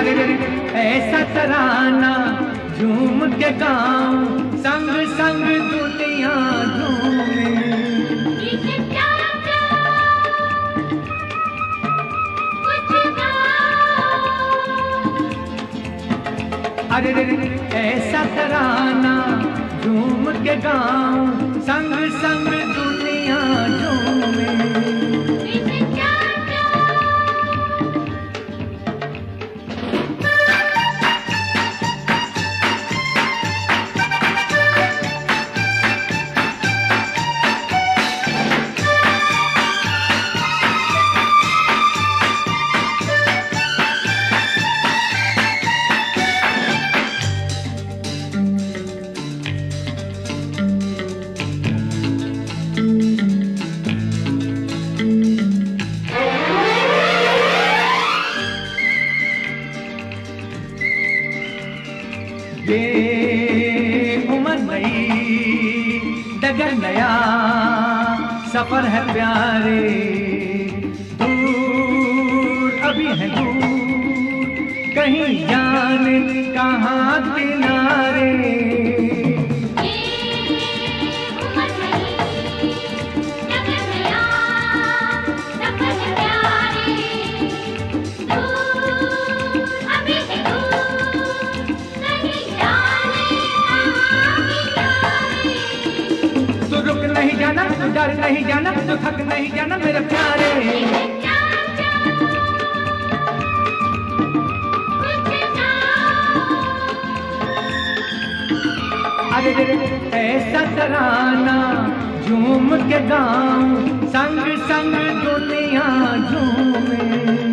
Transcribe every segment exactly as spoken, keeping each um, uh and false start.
अरे रे ऐसा तराना झूम के गाऊं, संग संग दुनिया झूमे। अरे रे ऐसा तराना झूम के गाऊं, संग संग दुनिया झूमे। ये उम्र नई डगर नया सफर है प्यारे, दूर अभी है दूर कहीं जाने कहाँ किनारे। नहीं जाना तू डर नहीं जाना तू थक नहीं जाना मेरे प्यारे। अरे ऐसा तराना झूम के गाऊं, संग संग दुनिया झूमे।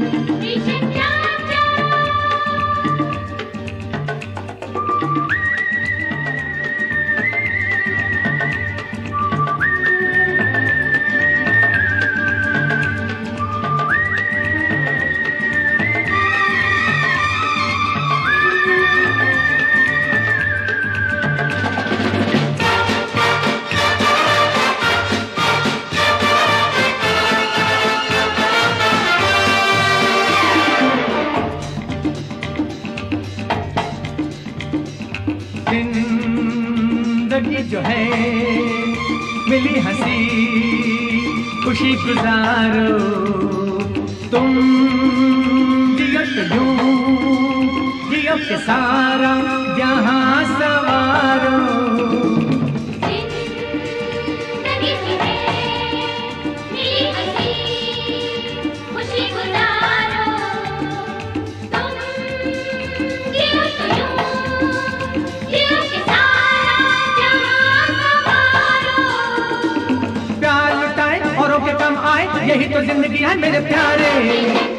जिंदगी जो है मिली हंसी खुशी गुजारो, तुम जियो तो यूं जियो के सारा जहां सवारो। यही तो जिंदगी है मेरे प्यारे।